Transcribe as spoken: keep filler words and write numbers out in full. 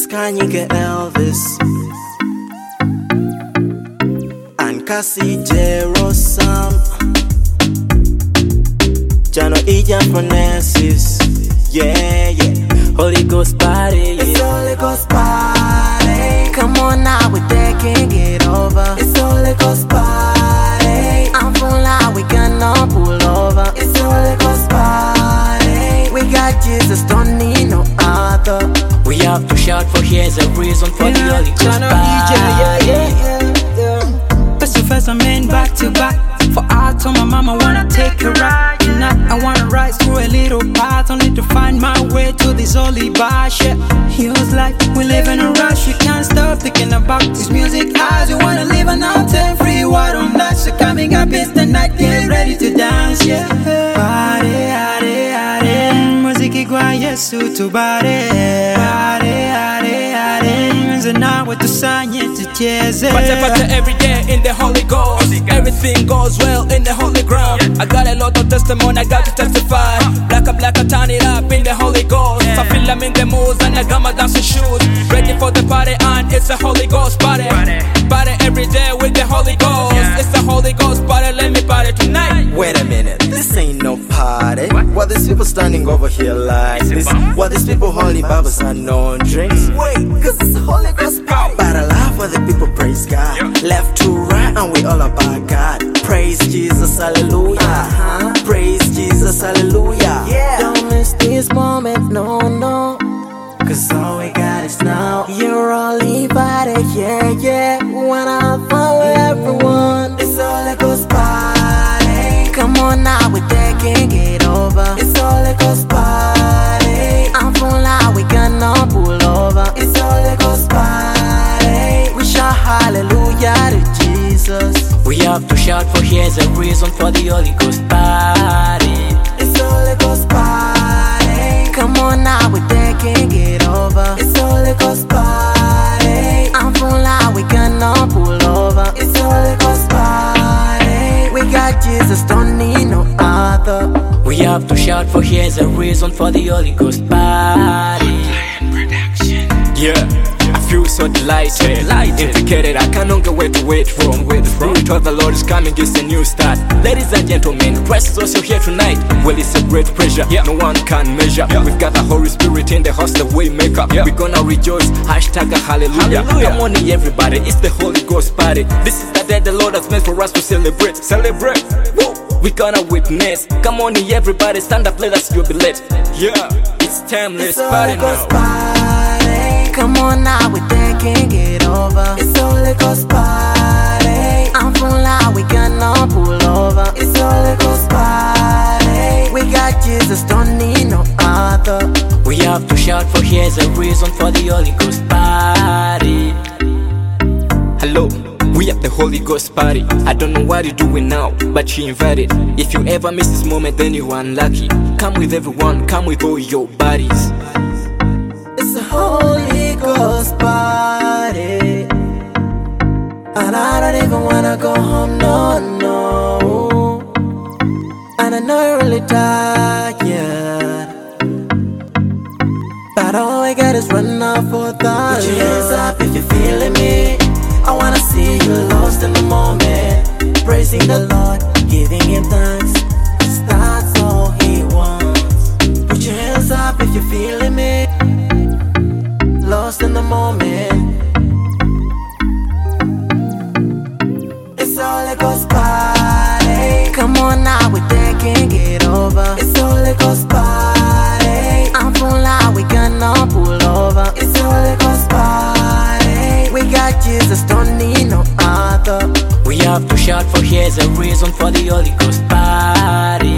Kanyike Elvis and Cassie Jerosam Jano Ija Phronesis. Yeah, yeah. Holy Ghost party, yeah. It's Holy Ghost party. Come on now, we're taking it over. It's Holy Ghost party. I'm full out, we cannot pull over. It's Holy Ghost party. We got Jesus, don't need no other. We have to shout for here's a reason for the Holy Ghost party. Yeah, yeah, yeah, yeah. Face to face, I'm in back to back. For art on my mama, wanna take a ride. Tonight I wanna rise through a little path. I need to find my way to this holy bash. Yeah. He was like, we live in a rush. You can't stop thinking about this music as you wanna live an out and free. Why don't that? So coming up is the night, get ready to dance. Yeah. Party, party, party. Music igwa Yesu tu bari. Party, party, party. Now with the sign yet to chase. Party, party every day in the Holy Ghost. Everything goes well in the holy ground. I got a lot of testimony, I got to testify. Black and black, I turn it up in the Holy Ghost. I feel I'm in the mood and I got my dancing shoes. Ready for the party and it's a Holy Ghost party. Party every day with the Holy Ghost. It's a Holy Ghost party, let me party tonight. Wait a minute, this ain't no party. What these people standing over here like this? What these people holding Bibles and no drinks? Wait, cause it's a Holy Ghost party. But I laugh when the people praise God. Left to right and we all about God. Praise Jesus, hallelujah. Uh-huh. Praise Jesus, hallelujah. Yeah. Don't miss this moment, no, no. Cause all we got is now. You're all invited, yeah, yeah. Wanna follow everyone. It's Holy Ghost party. Come on now, we're taking it over. It's Holy Ghost party. I'm full out, we cannot pull over. It's Holy Ghost party. We shout hallelujah to Jesus. We have to shout for here's a reason for the Holy Ghost party. It's Holy Ghost party. Come on now, we're taking it over. It's Holy Ghost party. I'm full out, we cannot pull over. It's Holy Ghost party. We got Jesus, don't need no other. We have to shout for here's a reason for the Holy Ghost party. Yeah, I feel so delighted, intoxicated, I cannot get where to wait from. The Spirit of the Lord is coming, it's a new start. Ladies and gentlemen, Christ is also here tonight. Well, it's a great pleasure, no one can measure. We've got the Holy Spirit in the house, the way maker. We're gonna rejoice, hashtag hallelujah. Come on everybody, it's the Holy Ghost party. This is the day the Lord has made for us to celebrate. Celebrate, woo! We gonna witness. Come on everybody, stand up, let us jubilate. Yeah, it's timeless It's party Holy Ghost now. party. Come on now, we're taking it over. It's Holy Ghost party. I'm full out, we cannot pull over. It's Holy Ghost party. We got Jesus, don't need no other. We have to shout for here's a reason for the Holy Ghost party. Hello, we at the Holy Ghost party. I don't know what you're doing now, but you invited. If you ever miss this moment, then you're unlucky. Come with everyone, come with all your buddies. It's a Holy Ghost party. And I don't even wanna go home, no, no. And I know you're really tired, but all we got is run out for the Put your hands up if you're feeling me. I wanna see you lost in the moment, praising the Lord, giving Him thanks, 'cause that's all He wants. Put your hands up if you're feeling me, lost in the moment. It's Holy Ghost party. Come on now, we're taking it over. It's Holy Ghost party. I'm full out, we cannot pull over. It's Holy Ghost party. We got Jesus, don't need no other. We have to shout for here's a reason for the Holy Ghost party.